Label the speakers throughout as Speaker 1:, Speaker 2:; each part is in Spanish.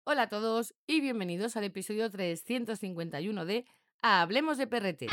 Speaker 1: Hola a todos y bienvenidos al episodio 351 de Hablemos de Perretes.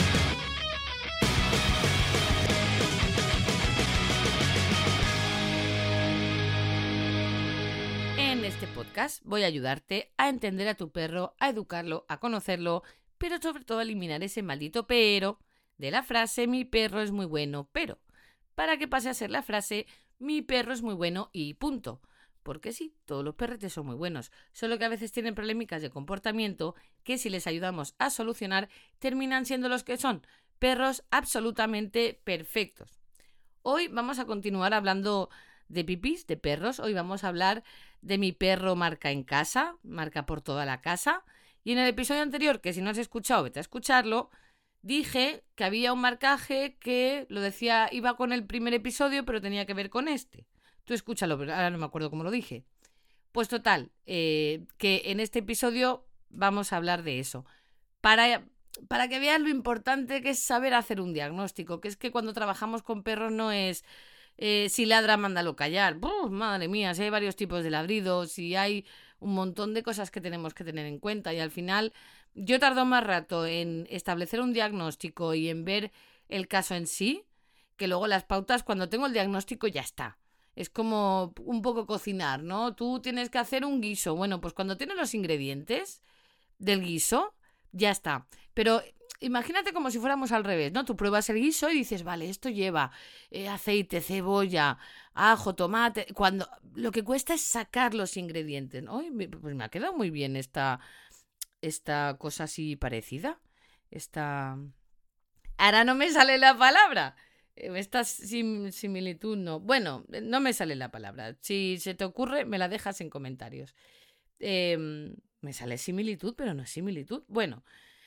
Speaker 1: En este podcast voy a ayudarte a entender a tu perro, a educarlo, a conocerlo, pero sobre todo a eliminar ese maldito pero de la frase mi perro es muy bueno, pero para que pase a ser la frase mi perro es muy bueno y punto. Porque sí, todos los perretes son muy buenos, solo que a veces tienen problemas de comportamiento que si les ayudamos a solucionar terminan siendo los que son, perros absolutamente perfectos. Hoy vamos a continuar hablando de pipis, de perros. Hoy vamos a hablar de mi perro marca en casa, marca por toda la casa. Y en el episodio anterior, que si no has escuchado, vete a escucharlo, dije que había un marcaje que lo decía, iba con el primer episodio, pero tenía que ver con este. Tú escúchalo, pero ahora no me acuerdo cómo lo dije. Pues total, que en este episodio vamos a hablar de eso. Para, para que veas lo importante que es saber hacer un diagnóstico, que es que cuando trabajamos con perros no es si ladra, mándalo callar. Madre mía, si hay varios tipos de ladridos, si hay un montón de cosas que tenemos que tener en cuenta y al final yo tardo más rato en establecer un diagnóstico y en ver el caso en sí, que luego las pautas cuando tengo el diagnóstico ya está. Es como un poco cocinar, ¿no? Tú tienes que hacer un guiso. Bueno, pues cuando tienes los ingredientes del guiso, ya está. Pero imagínate como si fuéramos al revés, ¿no? Tú pruebas el guiso y dices, vale, esto lleva aceite, cebolla, ajo, tomate. Cuando lo que cuesta es sacar los ingredientes, ¿no? Pues me ha quedado muy bien esta cosa así parecida. Esta... Ahora no me sale la palabra. Esta similitud no. Bueno, no me sale la palabra. Si se te ocurre, me la dejas en comentarios. Me sale similitud, pero no es similitud. Bueno,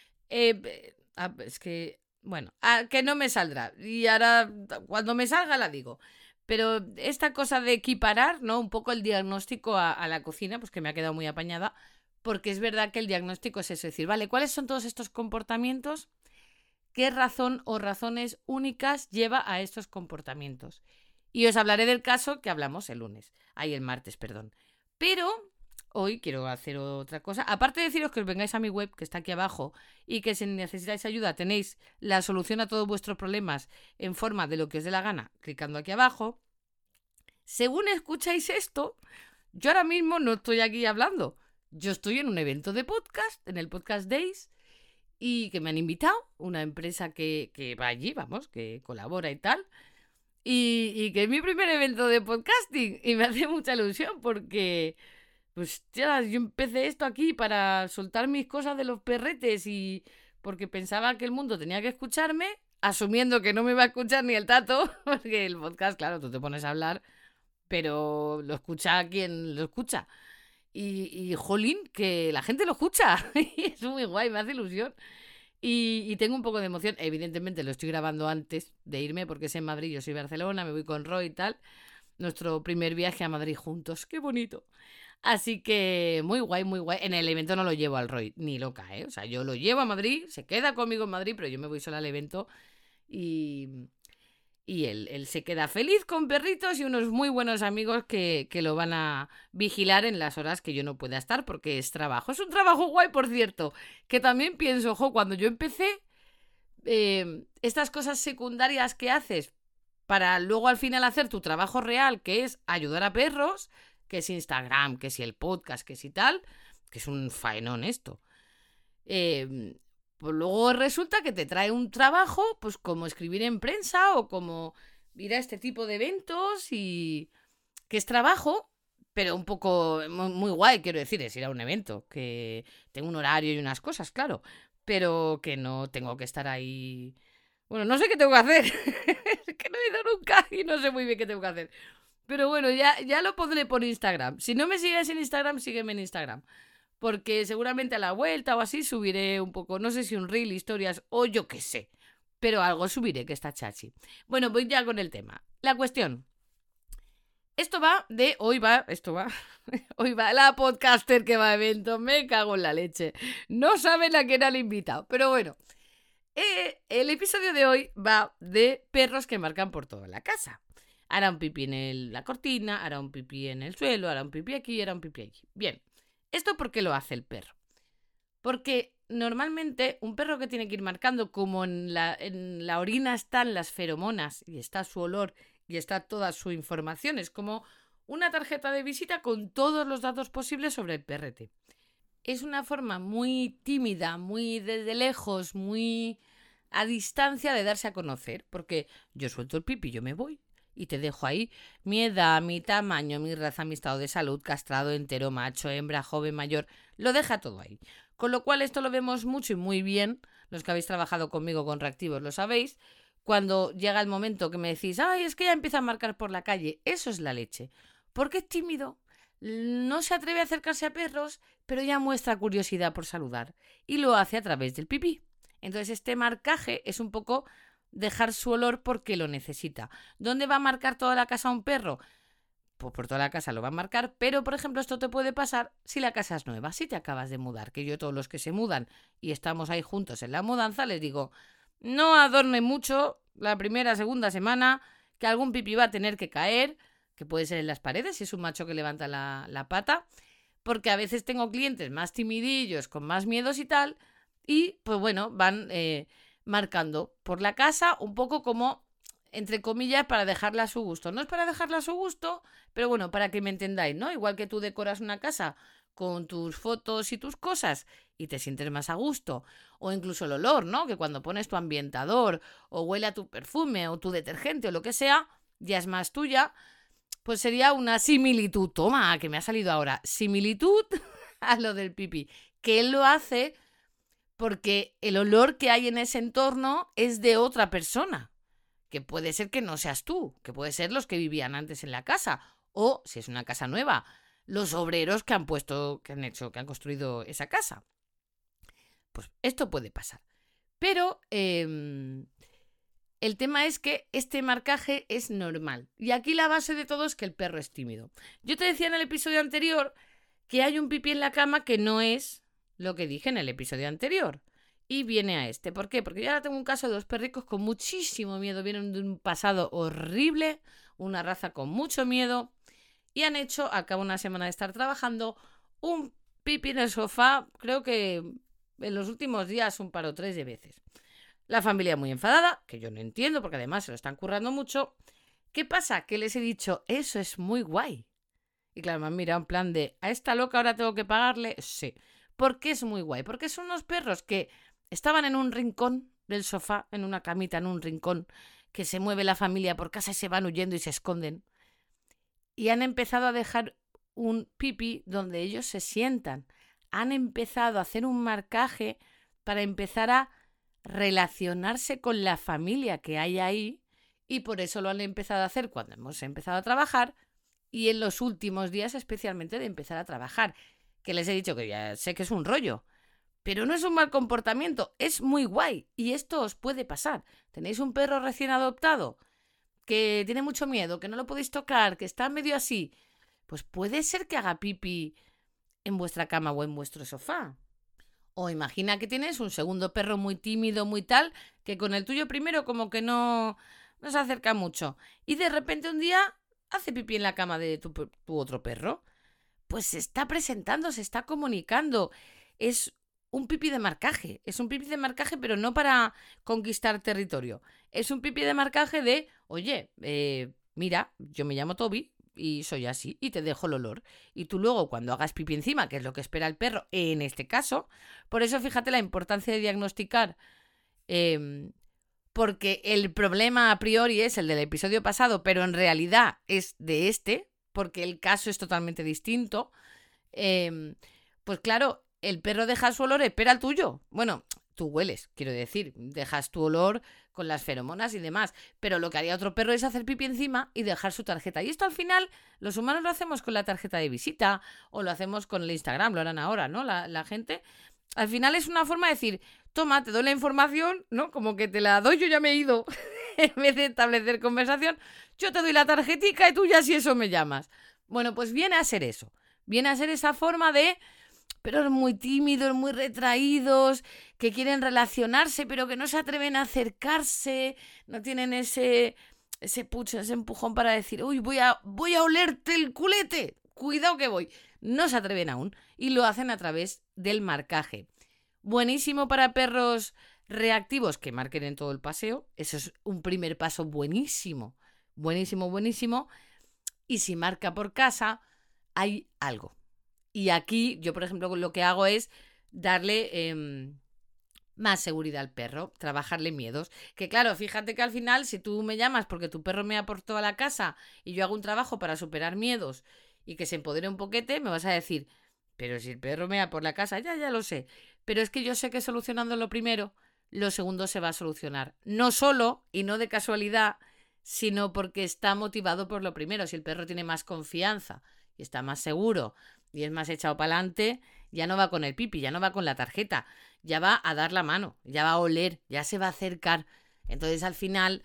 Speaker 1: es que, bueno, que no me saldrá. Y ahora, cuando me salga, la digo. Pero esta cosa de equiparar, ¿no? Un poco el diagnóstico a la cocina, pues que me ha quedado muy apañada. Porque es verdad que el diagnóstico es eso, es decir, vale, ¿cuáles son todos estos comportamientos? ¿Qué razón o razones únicas lleva a estos comportamientos? Y os hablaré del caso que hablamos el lunes. El martes, perdón. Pero hoy quiero hacer otra cosa. Aparte de deciros que os vengáis a mi web, que está aquí abajo, y que si necesitáis ayuda tenéis la solución a todos vuestros problemas en forma de lo que os dé la gana, clicando aquí abajo. Según escucháis esto, yo ahora mismo no estoy aquí hablando. Yo estoy en un evento de podcast, en el Podcast Days, y que me han invitado, una empresa que va allí, vamos, que colabora y tal. Y que es mi primer evento de podcasting y me hace mucha ilusión porque, pues, ya, yo empecé esto aquí para soltar mis cosas de los perretes y porque pensaba que el mundo tenía que escucharme, asumiendo que no me iba a escuchar ni el tato, porque el podcast, claro, tú te pones a hablar, pero lo escucha quien lo escucha. Y jolín, que la gente lo escucha. Es muy guay, me hace ilusión. Y tengo un poco de emoción. Evidentemente lo estoy grabando antes de irme porque es en Madrid, yo soy Barcelona, me voy con Roy y tal. Nuestro primer viaje a Madrid juntos. ¡Qué bonito! Así que muy guay, muy guay. En el evento no lo llevo al Roy, ni loca, ¿eh? O sea, yo lo llevo a Madrid, se queda conmigo en Madrid, pero yo me voy sola al evento y, y él se queda feliz con perritos y unos muy buenos amigos que lo van a vigilar en las horas que yo no pueda estar porque es trabajo. Es un trabajo guay, por cierto, que también pienso, ojo, cuando yo empecé, estas cosas secundarias que haces para luego al final hacer tu trabajo real, que es ayudar a perros, que es Instagram, que si el podcast, que si tal, que es un faenón esto. Pues luego resulta que te trae un trabajo, pues como escribir en prensa o como ir a este tipo de eventos y que es trabajo, pero un poco muy guay, quiero decir, es ir a un evento, que tengo un horario y unas cosas, claro, pero que no tengo que estar ahí. Bueno, no sé qué tengo que hacer. Es que no he ido nunca y no sé muy bien qué tengo que hacer. Pero bueno, ya lo pondré por Instagram. Si no me sigues en Instagram, sígueme en Instagram. Porque seguramente a la vuelta o así subiré un poco, no sé si un reel, historias o yo qué sé. Pero algo subiré que está chachi. Bueno, voy ya con el tema. La cuestión. Hoy va la podcaster que va a evento, me cago en la leche. No saben a quién han invitado, pero bueno. El episodio de hoy va de perros que marcan por toda la casa. Hará un pipí en la cortina, hará un pipí en el suelo, hará un pipí aquí, hará un pipí allí. Bien, ¿Esto por qué lo hace el perro? Porque normalmente un perro que tiene que ir marcando, como en la orina están las feromonas y está su olor y está toda su información, es como una tarjeta de visita con todos los datos posibles sobre el perrete. Es una forma muy tímida, muy desde lejos, muy a distancia de darse a conocer, porque yo suelto el pipi, yo me voy y te dejo ahí mi edad, mi tamaño, mi raza, mi estado de salud, castrado, entero, macho, hembra, joven, mayor, lo deja todo ahí. Con lo cual esto lo vemos mucho y muy bien, los que habéis trabajado conmigo con reactivos lo sabéis, cuando llega el momento que me decís, ay, es que ya empieza a marcar por la calle, eso es la leche, porque es tímido, no se atreve a acercarse a perros, pero ya muestra curiosidad por saludar y lo hace a través del pipí. Entonces este marcaje es un poco dejar su olor porque lo necesita. ¿Dónde va a marcar toda la casa un perro? Pues por toda la casa lo va a marcar, pero por ejemplo esto te puede pasar si la casa es nueva, si te acabas de mudar, que yo todos los que se mudan y estamos ahí juntos en la mudanza les digo, no adorne mucho la primera, segunda semana, que algún pipí va a tener que caer, que puede ser en las paredes si es un macho que levanta la pata, porque a veces tengo clientes más timidillos, con más miedos y tal, y pues bueno, van marcando por la casa un poco como, entre comillas, para dejarla a su gusto. No es para dejarla a su gusto, pero bueno, para que me entendáis, ¿no? Igual que tú decoras una casa con tus fotos y tus cosas y te sientes más a gusto, o incluso el olor, ¿no? Que cuando pones tu ambientador o huele a tu perfume o tu detergente o lo que sea, ya es más tuya, pues sería una similitud. Toma, que me ha salido ahora. Similitud a lo del pipí. Que él lo hace porque el olor que hay en ese entorno es de otra persona. Que puede ser que no seas tú, que puede ser los que vivían antes en la casa. O, si es una casa nueva, los obreros que han puesto, que han hecho, que han construido esa casa. Pues esto puede pasar. Pero el tema es que este marcaje es normal. Y aquí la base de todo es que el perro es tímido. Yo te decía en el episodio anterior que hay un pipí en la cama que no es lo que dije en el episodio anterior. Y viene a este. ¿Por qué? Porque yo ahora tengo un caso de dos perricos con muchísimo miedo. Vienen de un pasado horrible, una raza con mucho miedo. Y han hecho, a cabo de una semana de estar trabajando, un pipí en el sofá, creo que en los últimos días un par o tres de veces. La familia muy enfadada, que yo no entiendo porque además se lo están currando mucho. ¿Qué pasa? Que les he dicho, eso es muy guay. Y claro, me han mirado en plan de, ¿a esta loca ahora tengo que pagarle? Sí. ¿Por qué es muy guay? Porque son unos perros que estaban en un rincón del sofá, en una camita, en un rincón, que se mueve la familia por casa y se van huyendo y se esconden. Y han empezado a dejar un pipí donde ellos se sientan. Han empezado a hacer un marcaje para empezar a relacionarse con la familia que hay ahí y por eso lo han empezado a hacer cuando hemos empezado a trabajar y en los últimos días especialmente de empezar a trabajar. Que les he dicho que ya sé que es un rollo, pero no es un mal comportamiento, es muy guay y esto os puede pasar. Tenéis un perro recién adoptado que tiene mucho miedo, que no lo podéis tocar, que está medio así, pues puede ser que haga pipí en vuestra cama o en vuestro sofá. O imagina que tienes un segundo perro muy tímido, muy tal, que con el tuyo primero como que no se acerca mucho. Y de repente un día hace pipí en la cama de tu otro perro. Pues se está presentando, se está comunicando. Es un pipí de marcaje. Es un pipí de marcaje, pero no para conquistar territorio. Es un pipí de marcaje de, oye, mira, yo me llamo Toby y soy así y te dejo el olor. Y tú luego cuando hagas pipí encima, que es lo que espera el perro en este caso, por eso fíjate la importancia de diagnosticar, porque el problema a priori es el del episodio pasado, pero en realidad es de este, porque el caso es totalmente distinto, pues claro, el perro deja su olor, espera el tuyo. Bueno, tú hueles, quiero decir, dejas tu olor con las feromonas y demás, pero lo que haría otro perro es hacer pipí encima y dejar su tarjeta. Y esto al final los humanos lo hacemos con la tarjeta de visita o lo hacemos con el Instagram, lo harán ahora, ¿no? La gente. Al final es una forma de decir, toma, te doy la información, ¿no? Como que te la doy, yo ya me he ido. En vez de establecer conversación, yo te doy la tarjetica y tú ya si eso me llamas. Bueno, pues viene a ser eso. Viene a ser esa forma de perros muy tímidos, muy retraídos, que quieren relacionarse, pero que no se atreven a acercarse, no tienen ese pucho, ese empujón para decir, uy, voy a olerte el culete. cuidado que voy. No se atreven aún y lo hacen a través del marcaje. Buenísimo para perros reactivos que marquen en todo el paseo. Eso es un primer paso buenísimo. Buenísimo, buenísimo. Y si marca por casa, hay algo. Y aquí yo, por ejemplo, lo que hago es darle más seguridad al perro, trabajarle miedos. Que claro, fíjate que al final, si tú me llamas porque tu perro me aportó a la casa y yo hago un trabajo para superar miedos y que se empodere un poquete, me vas a decir, pero si el perro mea por la casa, ya lo sé. Pero es que yo sé que solucionando lo primero, lo segundo se va a solucionar. No solo, y no de casualidad, sino porque está motivado por lo primero. Si el perro tiene más confianza y está más seguro y es más echado para adelante, ya no va con el pipi, ya no va con la tarjeta, ya va a dar la mano, ya va a oler, ya se va a acercar. Entonces al final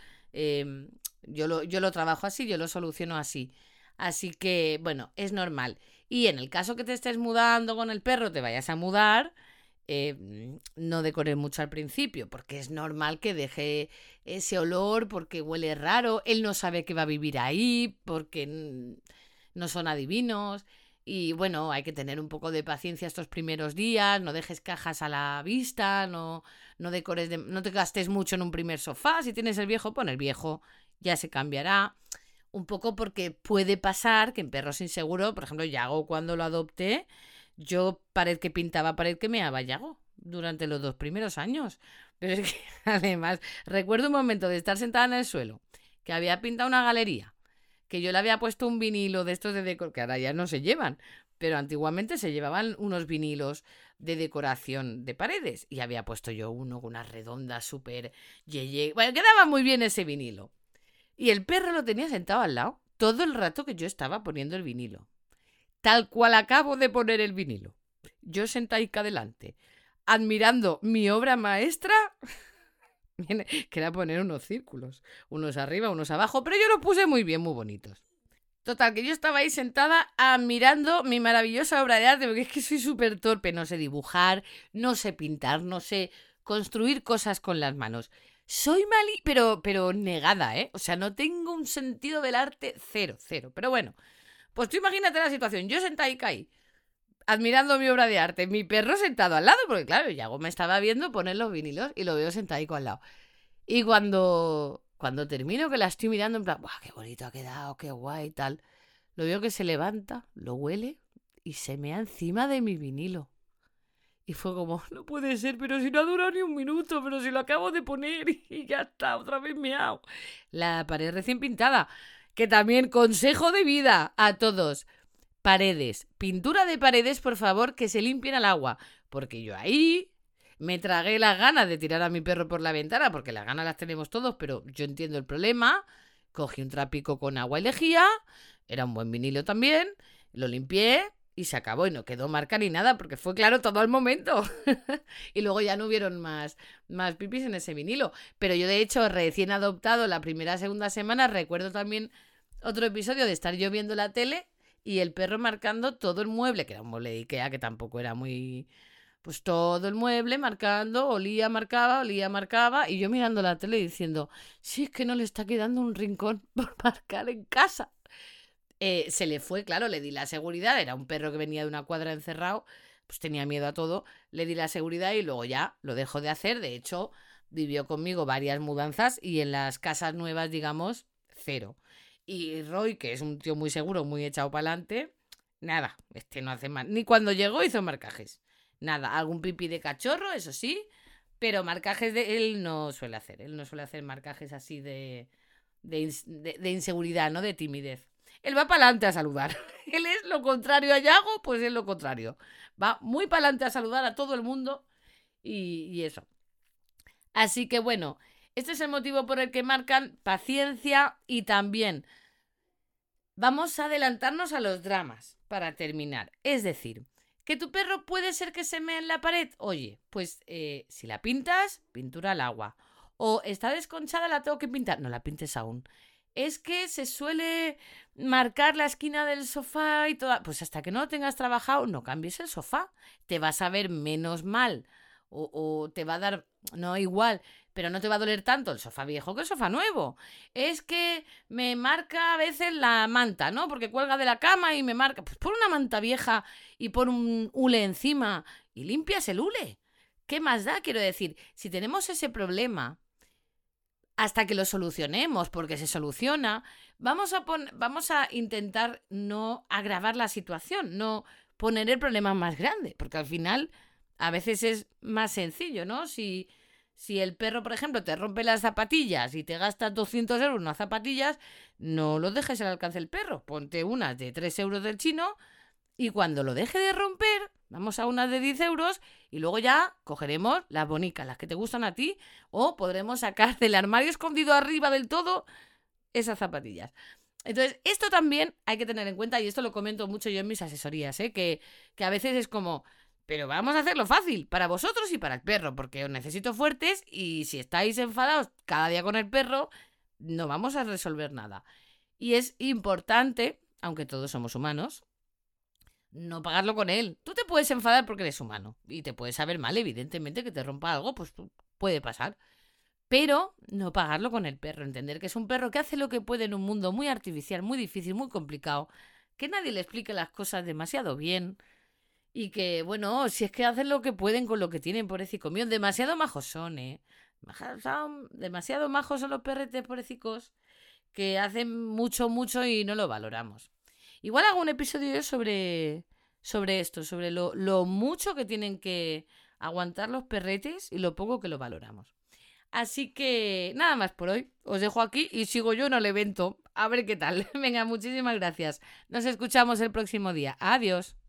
Speaker 1: yo lo trabajo así, yo lo soluciono así. Así que, bueno, es normal. Y en el caso que te estés mudando con el perro, te vayas a mudar, no decores mucho al principio, porque es normal que deje ese olor, porque huele raro, él no sabe que va a vivir ahí, porque no son adivinos. Y bueno, hay que tener un poco de paciencia estos primeros días, no dejes cajas a la vista, no decores, no te gastes mucho en un primer sofá. Si tienes el viejo, pon el viejo, ya se cambiará. Un poco porque puede pasar que en perros inseguros, por ejemplo, Yago cuando lo adopté, yo pared que pintaba, pared que meaba Yago durante los 2 primeros años. Pero es que además recuerdo un momento de estar sentada en el suelo, que había pintado una galería, que yo le había puesto un vinilo de estos de decoración, que ahora ya no se llevan, pero antiguamente se llevaban unos vinilos de decoración de paredes y había puesto yo uno con unas redondas súper yeye. Bueno, quedaba muy bien ese vinilo. Y el perro lo tenía sentado al lado todo el rato que yo estaba poniendo el vinilo. Tal cual acabo de poner el vinilo. Yo sentaica adelante, admirando mi obra maestra, que era poner unos círculos, unos arriba, unos abajo, pero yo lo puse muy bien, muy bonitos. Total, que yo estaba ahí sentada admirando mi maravillosa obra de arte, porque es que soy súper torpe, no sé dibujar, no sé pintar, no sé construir cosas con las manos. Soy pero negada, ¿eh? O sea, no tengo un sentido del arte cero. Pero bueno, pues tú imagínate la situación. Yo sentada ahí, admirando mi obra de arte, mi perro sentado al lado, porque claro, Yago me estaba viendo poner los vinilos y lo veo sentado al lado. Y cuando termino, que la estoy mirando, en plan, ¡buah, qué bonito ha quedado, qué guay y tal! Lo veo que se levanta, lo huele y se mea encima de mi vinilo. Y fue como, no puede ser, pero si no ha durado ni un minuto, pero si lo acabo de poner y ya está, otra vez meao. La pared recién pintada, que también consejo de vida a todos. Paredes, pintura de paredes, por favor, que se limpien al agua. Porque yo ahí me tragué las ganas de tirar a mi perro por la ventana, porque las ganas las tenemos todos, pero yo entiendo el problema. Cogí un trapico con agua y lejía, era un buen vinilo también, lo limpié y se acabó y no quedó marca ni nada porque fue claro todo al momento. Y luego ya no hubieron más pipis en ese vinilo. Pero yo de hecho recién adoptado la primera, segunda semana recuerdo también otro episodio de estar yo viendo la tele y el perro marcando todo el mueble, que era un mueble de Ikea que tampoco era muy... Pues todo el mueble marcando, marcaba y yo mirando la tele diciendo, sí, es que no le está quedando un rincón por marcar en casa. Se le fue, claro, le di la seguridad, era un perro que venía de una cuadra encerrado, pues tenía miedo a todo, le di la seguridad y luego ya lo dejó de hacer, de hecho vivió conmigo varias mudanzas y en las casas nuevas, digamos, cero. Y Roy, que es un tío muy seguro, muy echado para adelante, nada, no hace mal, ni cuando llegó hizo marcajes, nada, algún pipí de cachorro, eso sí, pero marcajes él no suele hacer marcajes así de inseguridad, ¿no? De timidez. Él va para adelante a saludar. Él es lo contrario a Yago, pues es lo contrario. Va muy para adelante a saludar a todo el mundo y eso. Así que bueno, este es el motivo por el que marcan paciencia y también vamos a adelantarnos a los dramas para terminar. Es decir, que tu perro puede ser que se mea en la pared. Oye, pues si la pintas, pintura al agua. O está desconchada, la tengo que pintar. No la pintes aún. Es que se suele marcar la esquina del sofá y toda. Pues hasta que no lo tengas trabajado, no cambies el sofá. Te vas a ver menos mal. O te va a dar. No, igual. pero no te va a doler tanto el sofá viejo que el sofá nuevo. Es que me marca a veces la manta, ¿no? Porque cuelga de la cama y me marca. Pues pon una manta vieja y pon un hule encima y limpias el hule. ¿Qué más da? Quiero decir, si tenemos ese problema hasta que lo solucionemos, porque se soluciona, vamos a intentar no agravar la situación, no poner el problema más grande, porque al final a veces es más sencillo, ¿no? Si el perro, por ejemplo, te rompe las zapatillas y te gastas 200 euros en unas zapatillas, no lo dejes al alcance del perro. Ponte unas de 3 euros del chino y cuando lo deje de romper, vamos a unas de 10 euros y luego ya cogeremos las bonicas, las que te gustan a ti, o podremos sacar del armario escondido arriba del todo esas zapatillas. Entonces, esto también hay que tener en cuenta, y esto lo comento mucho yo en mis asesorías, que a veces es como, pero vamos a hacerlo fácil para vosotros y para el perro, porque os necesito fuertes y si estáis enfadados cada día con el perro, no vamos a resolver nada. Y es importante, aunque todos somos humanos, no pagarlo con él. Tú te puedes enfadar porque eres humano y te puedes saber mal, evidentemente, que te rompa algo, pues puede pasar. Pero no pagarlo con el perro, entender que es un perro que hace lo que puede en un mundo muy artificial, muy difícil, muy complicado, que nadie le explique las cosas demasiado bien y que, bueno, si es que hacen lo que pueden con lo que tienen, pobrecicos míos, demasiado majos son, ¿eh? Son demasiado majos son los perretes, pobrecicos, que hacen mucho, mucho y no lo valoramos. Igual hago un episodio yo sobre esto, sobre lo mucho que tienen que aguantar los perretes y lo poco que lo valoramos. Así que nada más por hoy. Os dejo aquí y sigo yo en el evento. A ver qué tal. Venga, muchísimas gracias. Nos escuchamos el próximo día. Adiós.